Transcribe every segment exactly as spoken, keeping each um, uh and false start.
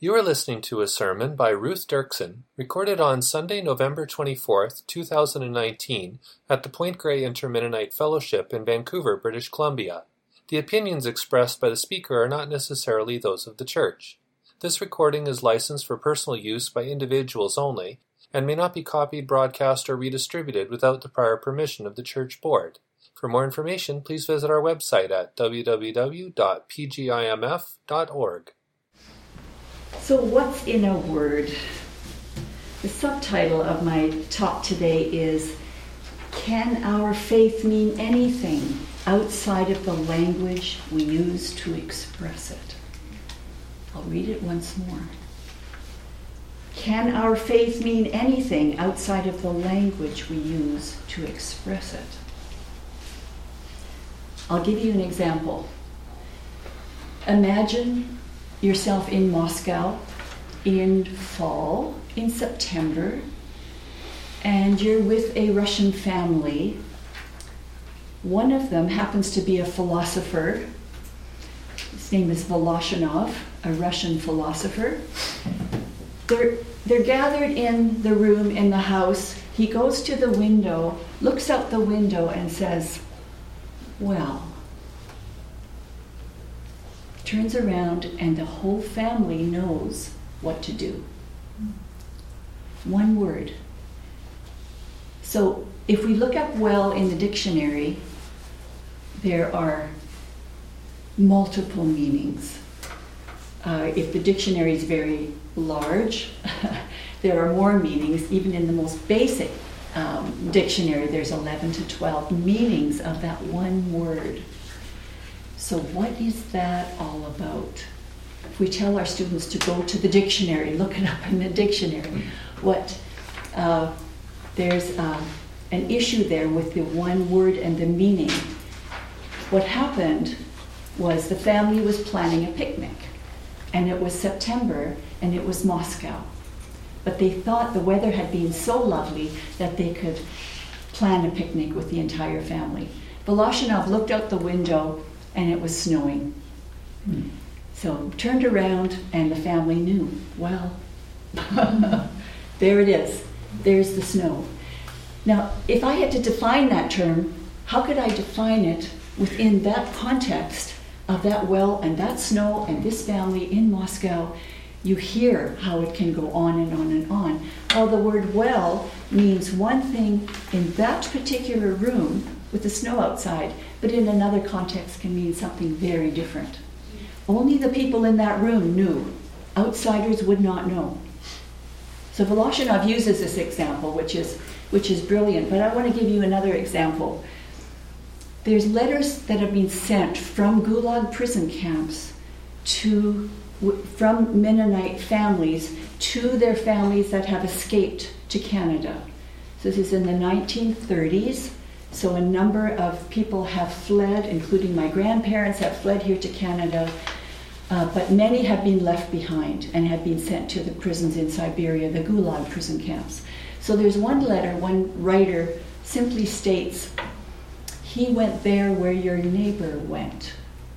You are listening to a sermon by Ruth Dirksen, recorded on Sunday, November twenty-fourth, two thousand nineteen, at the Point Grey Inter-Mennonite Fellowship in Vancouver, British Columbia. The opinions expressed by the speaker are not necessarily those of the church. This recording is licensed for personal use by individuals only, and may not be copied, broadcast, or redistributed without the prior permission of the church board. For more information, please visit our website at w w w dot p g i m f dot org. So what's in a word? The subtitle of my talk today is, Can Our Faith Mean Anything Outside of the Language We Use to Express It? I'll read it once more. Can our faith mean anything outside of the language we use to express it? I'll give you an example. Imagine yourself in Moscow in fall, in September, and you're with a Russian family. One of them happens to be a philosopher. His name is Voloshinov, a Russian philosopher. They're, they're gathered in the room in the house. He goes to the window, looks out the window and says, well, turns around and the whole family knows what to do. One word. So if we look up well in the dictionary, there are multiple meanings. Uh, if the dictionary is very large, there are more meanings. Even in the most basic um, dictionary, there's eleven to twelve meanings of that one word. So what is that all about? If we tell our students to go to the dictionary, look it up in the dictionary, what uh, there's uh, an issue there with the one word and the meaning. What happened was the family was planning a picnic, and it was September, and it was Moscow. But they thought the weather had been so lovely that they could plan a picnic with the entire family. Voloshinov looked out the window, and it was snowing. Hmm. So turned around, and the family knew, well, there it is. There's the snow. Now, if I had to define that term, how could I define it within that context of that well and that snow and this family in Moscow? You hear how it can go on and on and on. Well, the word well means one thing in that particular room with the snow outside, but in another context can mean something very different. Only the people in that room knew. Outsiders would not know. So Voloshinov uses this example, which is which is brilliant, but I want to give you another example. There's letters that have been sent from Gulag prison camps to from Mennonite families to their families that have escaped to Canada. So this is in the nineteen thirties. So a number of people have fled, including my grandparents have fled here to Canada, uh, but many have been left behind and have been sent to the prisons in Siberia, the Gulag prison camps. So there's one letter, one writer simply states, he went there where your neighbor went.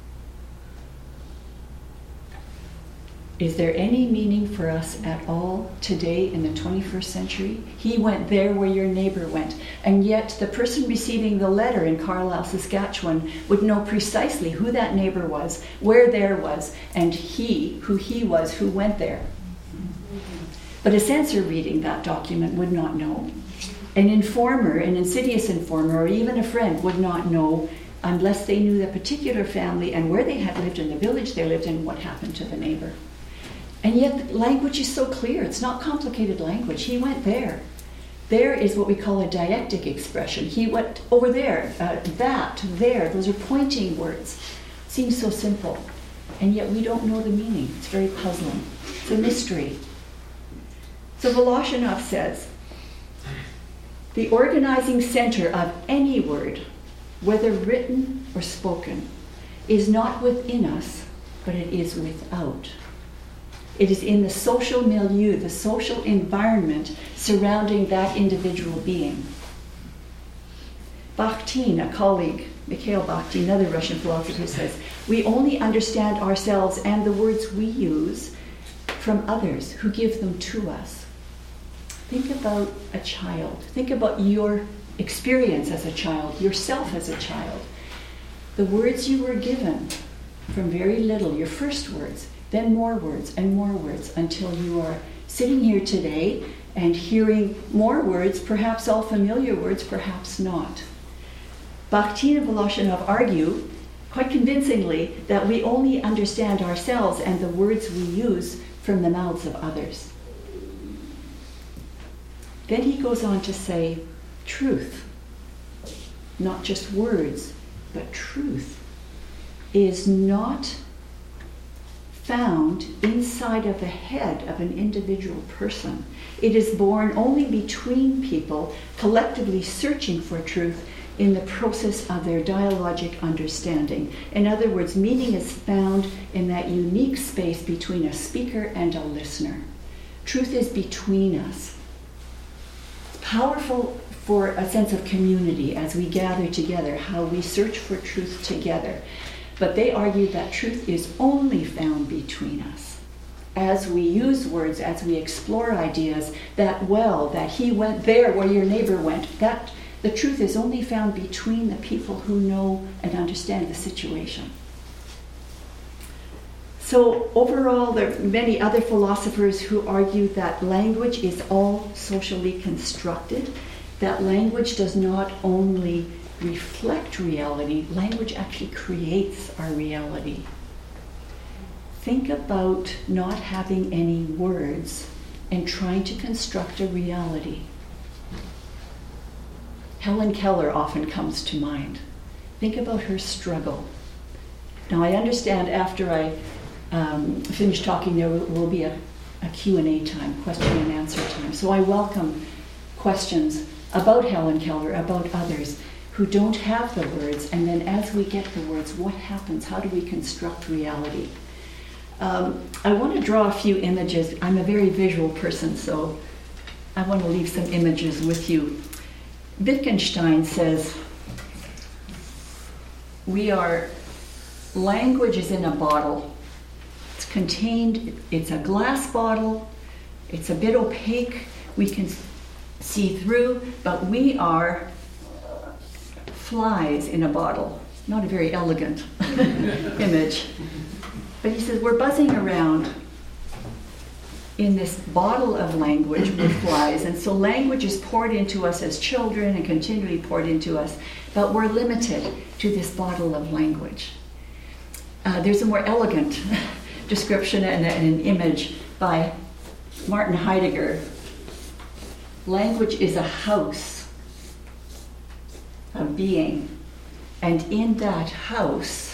Is there any meaning for us at all today in the twenty-first century? He went there where your neighbor went. And yet the person receiving the letter in Carlisle, Saskatchewan would know precisely who that neighbor was, where there was, and he, who he was, who went there. But a censor reading that document would not know. An informer, an insidious informer, or even a friend would not know unless they knew the particular family and where they had lived in the village they lived in, what happened to the neighbor. And yet the language is so clear. It's not complicated language. He went there. There is what we call a deictic expression. He went over there, uh, that, there. Those are pointing words. Seems so simple. And yet we don't know the meaning. It's very puzzling. It's a mystery. So Voloshinov says, the organizing center of any word, whether written or spoken, is not within us, but it is without. It is in the social milieu, the social environment surrounding that individual being. Bakhtin, a colleague, Mikhail Bakhtin, another Russian philosopher, says, we only understand ourselves and the words we use from others who give them to us. Think about a child. Think about your experience as a child, yourself as a child. The words you were given from very little, your first words, then more words and more words until you are sitting here today and hearing more words, perhaps all familiar words, perhaps not. Bakhtin and Voloshinov argue quite convincingly that we only understand ourselves and the words we use from the mouths of others. Then he goes on to say, truth, not just words, but truth, is not found inside of the head of an individual person. It is born only between people collectively searching for truth in the process of their dialogic understanding. In other words, meaning is found in that unique space between a speaker and a listener. Truth is between us. Powerful for a sense of community as we gather together, how we search for truth together. But they argue that truth is only found between us. As we use words, as we explore ideas, that well, that he went there where your neighbor went, that the truth is only found between the people who know and understand the situation. So overall, there are many other philosophers who argue that language is all socially constructed, that language does not only reflect reality, language actually creates our reality. Think about not having any words and trying to construct a reality. Helen Keller often comes to mind. Think about her struggle. Now I understand after I um, finish talking there will, will be a, a Q and A time, question and answer time. So I welcome questions about Helen Keller, about others who don't have the words, and then as we get the words, what happens? How do we construct reality? Um, I want to draw a few images. I'm a very visual person, so I want to leave some images with you. Wittgenstein says, we are, language is in a bottle. It's contained, it's a glass bottle, it's a bit opaque, we can see through, but we are flies in a bottle. Not a very elegant image. But he says we're buzzing around in this bottle of language with flies, and so language is poured into us as children and continually poured into us, but we're limited to this bottle of language. Uh, there's a more elegant description and, and an image by Martin Heidegger. Language is a house of being, and in that house,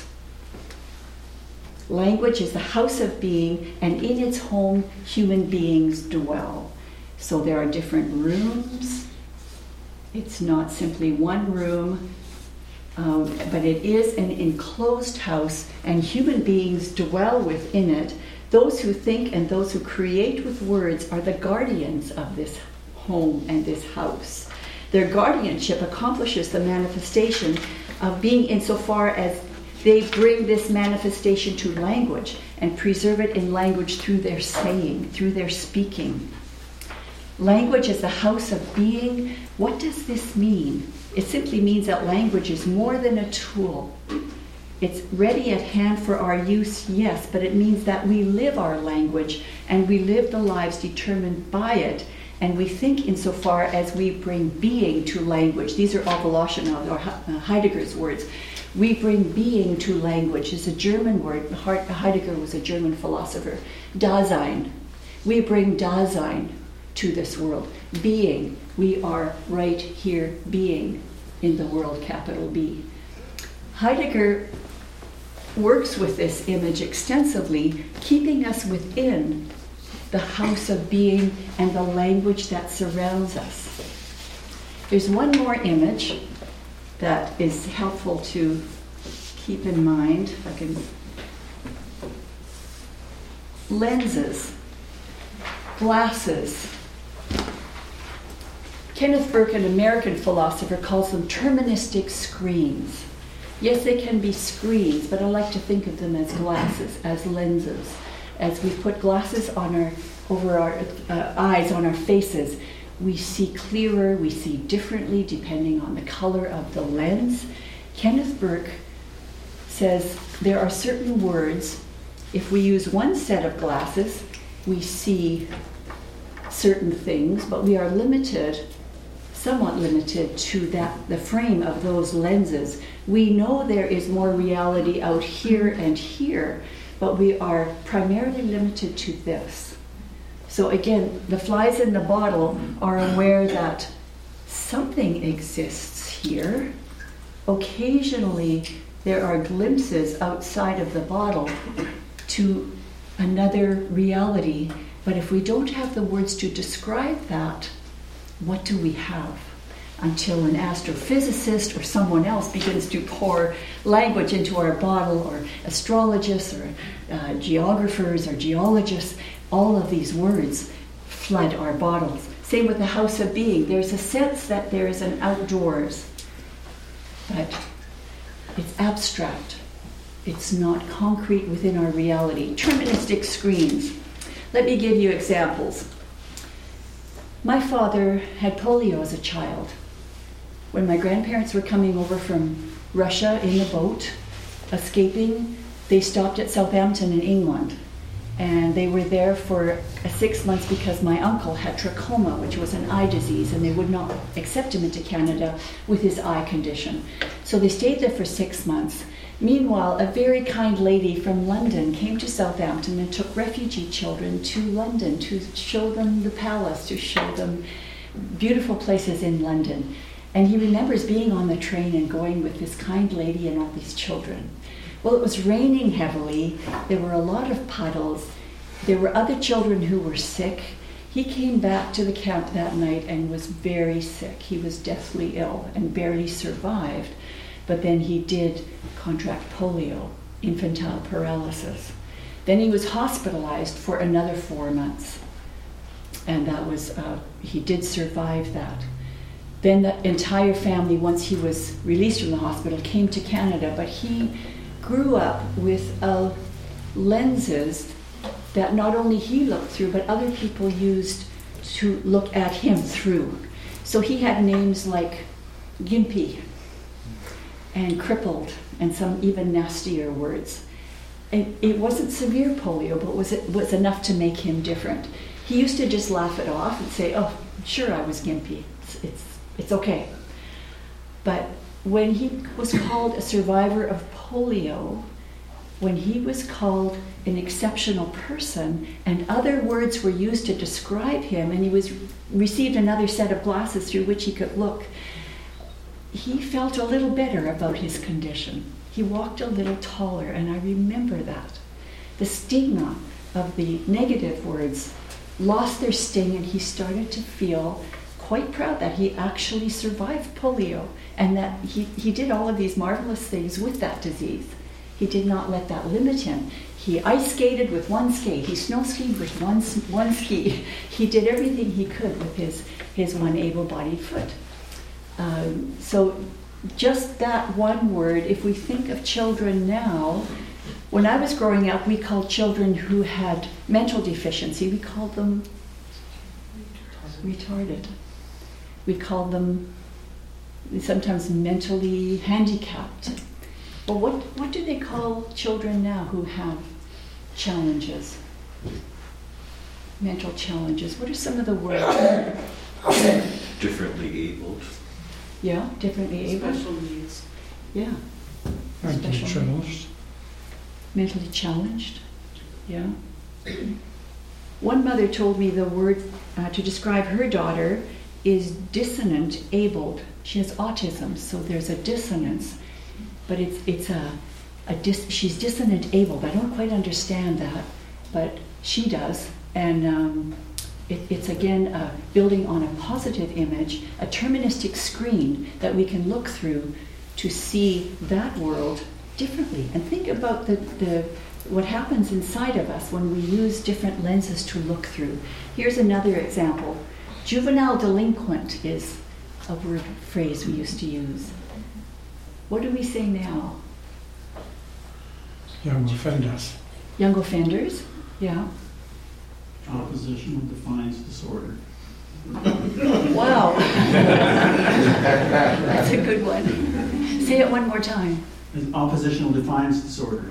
language is the house of being, and in its home, human beings dwell. So there are different rooms. It's not simply one room, um, but it is an enclosed house, and human beings dwell within it. Those who think and those who create with words are the guardians of this home and this house. Their guardianship accomplishes the manifestation of being insofar as they bring this manifestation to language and preserve it in language through their saying, through their speaking. Language is the house of being. What does this mean? It simply means that language is more than a tool. It's ready at hand for our use, yes, but it means that we live our language and we live the lives determined by it, and we think insofar as we bring being to language. These are all Voloshinov or Heidegger's words. We bring being to language. It's a German word. Heidegger was a German philosopher. Dasein. We bring Dasein to this world. Being. We are right here being in the world, capital B. Heidegger works with this image extensively, keeping us within the house of being and the language that surrounds us. There's one more image that is helpful to keep in mind. If I can. Lenses, glasses. Kenneth Burke, an American philosopher, calls them terministic screens. Yes, they can be screens, but I like to think of them as glasses, as lenses. as we put glasses on our over our uh, eyes, on our faces, we see clearer, we see differently depending on the color of the lens. Kenneth Burke says there are certain words, if we use one set of glasses, we see certain things, but we are limited, somewhat limited to that the frame of those lenses. We know there is more reality out here and here, but we are primarily limited to this. So again, the flies in the bottle are aware that something exists here. Occasionally, there are glimpses outside of the bottle to another reality, but if we don't have the words to describe that, what do we have? Until an astrophysicist or someone else begins to pour language into our bottle, or astrologists or uh, geographers or geologists, all of these words flood our bottles. Same with the house of being. There's a sense that there is an outdoors, but it's abstract. It's not concrete within our reality. Deterministic screens. Let me give you examples. My father had polio as a child. When my grandparents were coming over from Russia in a boat, escaping, they stopped at Southampton in England. And they were there for uh, six months because my uncle had trachoma, which was an eye disease, and they would not accept him into Canada with his eye condition. So they stayed there for six months. Meanwhile, a very kind lady from London came to Southampton and took refugee children to London to show them the palace, to show them beautiful places in London. And he remembers being on the train and going with this kind lady and all these children. Well, it was raining heavily. There were a lot of puddles. There were other children who were sick. He came back to the camp that night and was very sick. He was deathly ill and barely survived. But then he did contract polio, infantile paralysis. Then he was hospitalized for another four months. And that was, uh, he did survive that. Then the entire family, once he was released from the hospital, came to Canada, but he grew up with uh, lenses that not only he looked through, but other people used to look at him through. So he had names like Gimpy and crippled and some even nastier words. And it wasn't severe polio, but was it was enough to make him different. He used to just laugh it off and say, "Oh, sure, I was gimpy. It's it's, it's okay." But when he was called a survivor of polio, when he was called an exceptional person, and other words were used to describe him, and he was received another set of glasses through which he could look, he felt a little better about his condition. He walked a little taller, and I remember that. The stigma of the negative words lost their sting, and he started to feel quite proud that he actually survived polio, and that he, he did all of these marvelous things with that disease. He did not let that limit him. He ice skated with one skate. He snow skied with one, one ski. He did everything he could with his, his one able-bodied foot. Um, so just that one word, if we think of children now, when I was growing up, we called children who had mental deficiency, we called them retarded. We called them sometimes mentally handicapped. But what, what do they call children now who have challenges? Mental challenges. What are some of the words? Differently abled. Yeah, differently abled. Special needs. Yeah. Mentally Special challenged. Mentally challenged. Yeah. One mother told me the word uh, to describe her daughter is dissonant abled. She has autism, so there's a dissonance, but it's it's a, a dis, she's dissonant abled. I don't quite understand that, but she does, and um, it, it's again uh, building on a positive image, a deterministic screen that we can look through to see that world differently, and think about the, the what happens inside of us when we use different lenses to look through. Here's another example. Juvenile delinquent is a word phrase we used to use. What do we say now? Young offenders. Young offenders? Yeah. Oppositional defiance disorder. Wow. That's a good one. Say it one more time. An oppositional defiance disorder.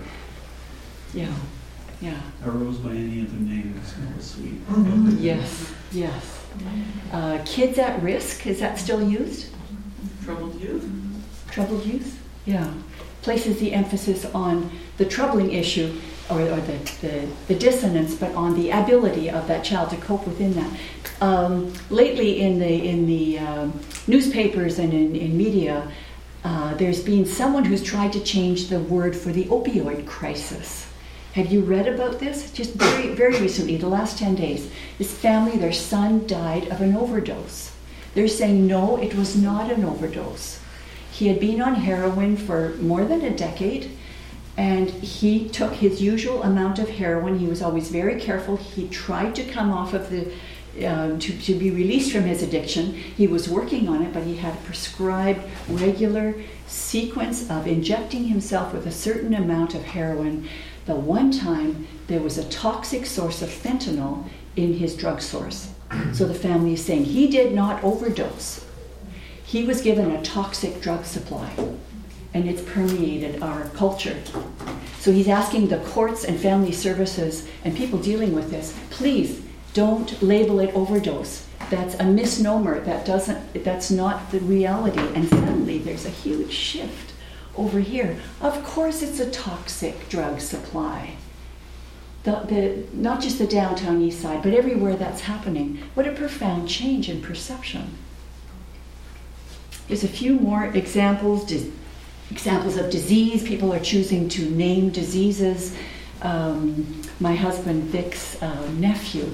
Yeah. Yeah. Arose by any other name that's not sweet. Yes. Yes. Uh, kids at risk, is that still used? Troubled youth? Troubled youth? Yeah. Places the emphasis on the troubling issue or, or the, the, the dissonance, but on the ability of that child to cope within that. Um, lately in the in the um, newspapers and in, in media, uh, there's been someone who's tried to change the word for the opioid crisis. Have you read about this? Just very, very recently, the last ten days. This family, their son died of an overdose. They're saying, no, it was not an overdose. He had been on heroin for more than a decade, and he took his usual amount of heroin. He was always very careful. He tried to come off of the, um, to, to be released from his addiction. He was working on it, but he had a prescribed regular sequence of injecting himself with a certain amount of heroin. The one time there was a toxic source of fentanyl in his drug source. So the family is saying he did not overdose. He was given a toxic drug supply, and it's permeated our culture. So he's asking the courts and family services and people dealing with this, please don't label it overdose. That's a misnomer. That doesn't, that's not the reality. And suddenly there's a huge shift over here. Of course it's a toxic drug supply. The, the, not just the downtown east side, but everywhere that's happening. What a profound change in perception. There's a few more examples, dis, examples of disease. People are choosing to name diseases. Um, my husband Vic's uh, nephew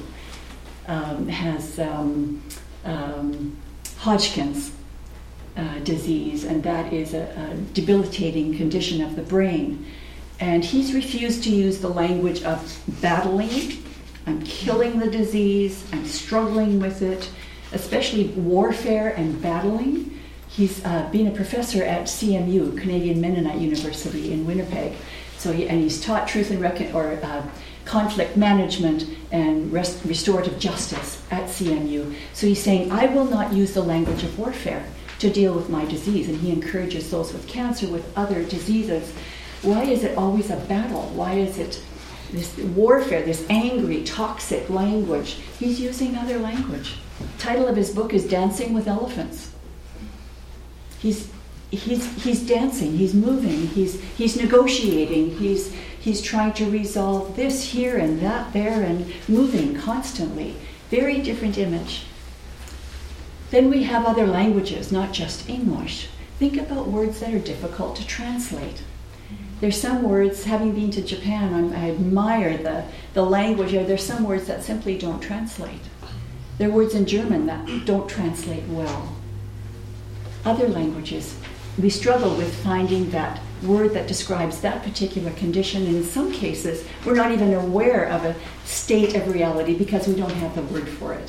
um, has um, um, Hodgkin's Uh, disease, and that is a, a debilitating condition of the brain. And he's refused to use the language of battling, I'm killing the disease, I'm struggling with it, especially warfare and battling. He's uh, been a professor at C M U, Canadian Mennonite University in Winnipeg. So he, and he's taught truth and recon- or uh, conflict management and rest- restorative justice at C M U. So he's saying, I will not use the language of warfare to deal with my disease, and he encourages those with cancer, with other diseases. Why is it always a battle? Why is it this warfare, this angry, toxic language? He's using other language. The title of his book is Dancing with Elephants. He's he's he's dancing, he's moving, he's he's negotiating, he's he's trying to resolve this here and that there, and moving constantly. Very different image. Then we have other languages, not just English. Think about words that are difficult to translate. There's some words, having been to Japan, I'm, I admire the, the language. There's some words that simply don't translate. There are words in German that don't translate well. Other languages, we struggle with finding that word that describes that particular condition. And in some cases, we're not even aware of a state of reality because we don't have the word for it.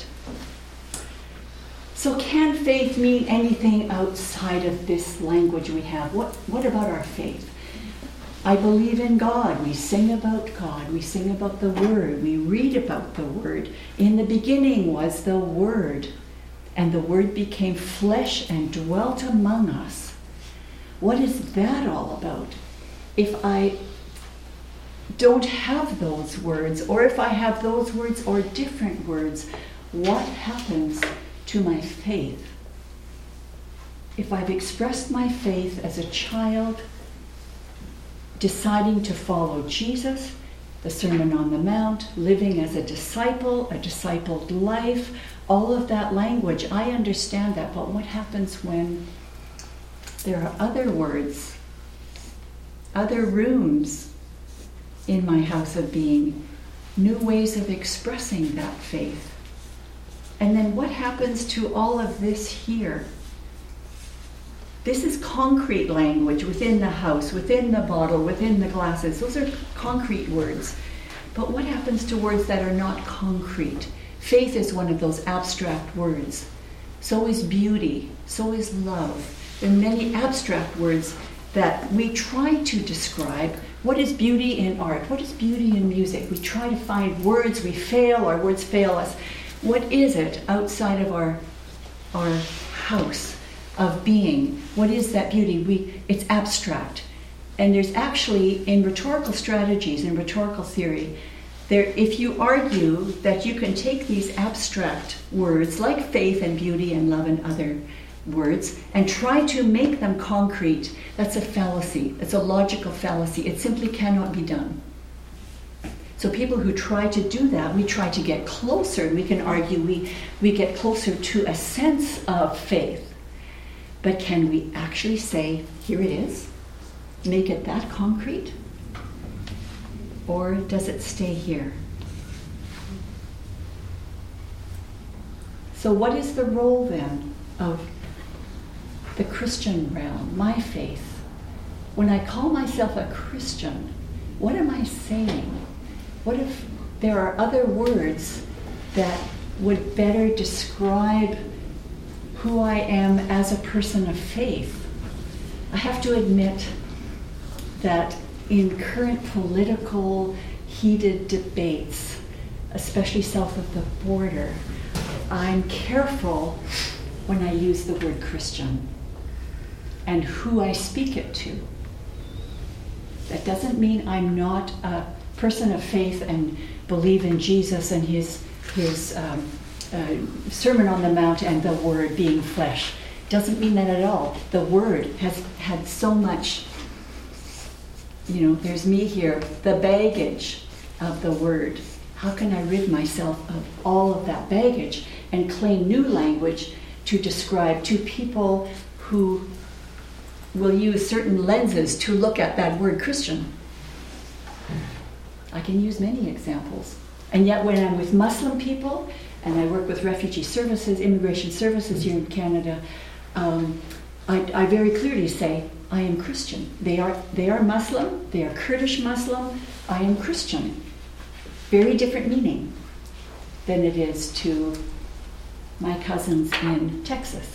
So can faith mean anything outside of this language we have? What, what about our faith? I believe in God. We sing about God. We sing about the Word. We read about the Word. In the beginning was the Word, and the Word became flesh and dwelt among us. What is that all about? If I don't have those words, or if I have those words or different words, what happens to my faith? If I've expressed my faith as a child, deciding to follow Jesus, the Sermon on the Mount, living as a disciple, a discipled life, all of that language, I understand that, but what happens when there are other words, other rooms in my house of being, new ways of expressing that faith? And then what happens to all of this here? This is concrete language within the house, within the bottle, within the glasses. Those are concrete words. But what happens to words that are not concrete? Faith is one of those abstract words. So is beauty. So is love. There are many abstract words that we try to describe. What is beauty in art? What is beauty in music? We try to find words, we fail, our words fail us. What is it outside of our, our house of being? What is that beauty? We, it's abstract. And there's actually, in rhetorical strategies, in rhetorical theory, there, if you argue that you can take these abstract words, like faith and beauty and love and other words, and try to make them concrete, that's a fallacy. It's a logical fallacy. It simply cannot be done. So people who try to do that, we try to get closer. We can argue we, we get closer to a sense of faith. But can we actually say, here it is? Make it that concrete? Or does it stay here? So what is the role then of the Christian realm, my faith? When I call myself a Christian, what am I saying? What if there are other words that would better describe who I am as a person of faith? I have to admit that in current political heated debates, especially south of the border, I'm careful when I use the word Christian and who I speak it to. That doesn't mean I'm not a person of faith and believe in Jesus and his, his um, uh, Sermon on the Mount and the Word being flesh. Doesn't mean that at all. The Word has had so much, you know, there's me here, the baggage of the Word. How can I rid myself of all of that baggage and claim new language to describe to people who will use certain lenses to look at that word Christian? I can use many examples. And yet when I'm with Muslim people, and I work with refugee services, immigration services here in Canada, um, I, I very clearly say, I am Christian. They are, they are Muslim, they are Kurdish Muslim, I am Christian. Very different meaning than it is to my cousins in Texas.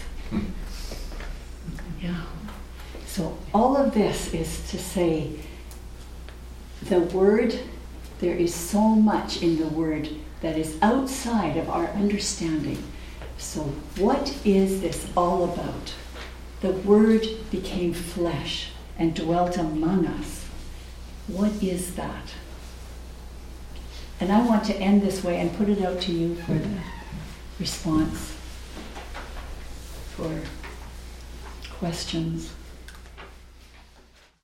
Yeah. So all of this is to say, the Word, there is so much in the Word that is outside of our understanding. So what is this all about? The Word became flesh and dwelt among us. What is that? And I want to end this way and put it out to you for the response, for questions.